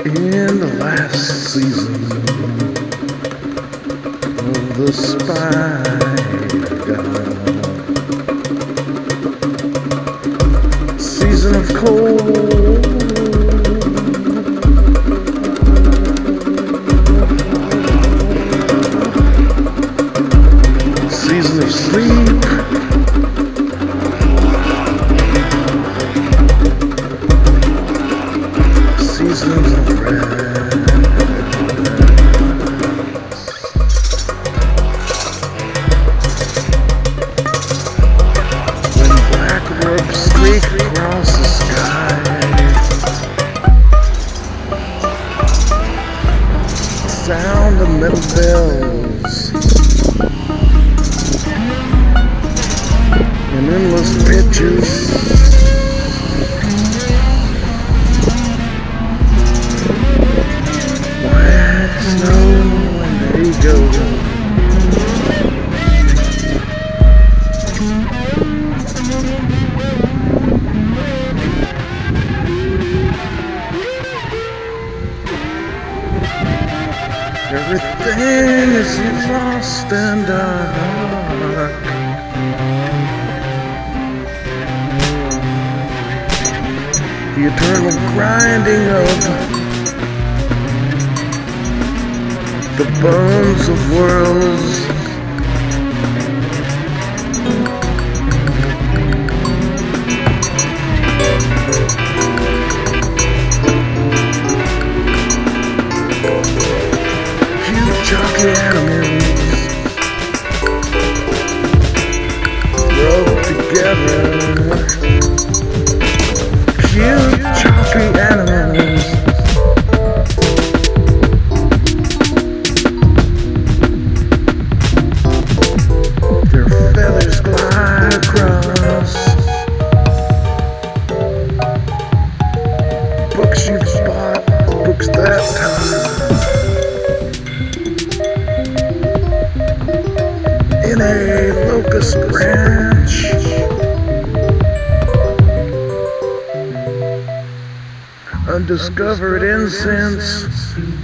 In the last season of the Spider, season of cold, season of sleep, seasons of rest. When black orbs streak across the sky, sound of metal bells and endless pitches. Snow and there you go. Everything is lost and dark. The eternal grinding of the bones of worlds. Huge chalky animals rubbed together. Huge chalky animals. Feathers glide across books you bought, books that time. In a locust branch, undiscovered incense.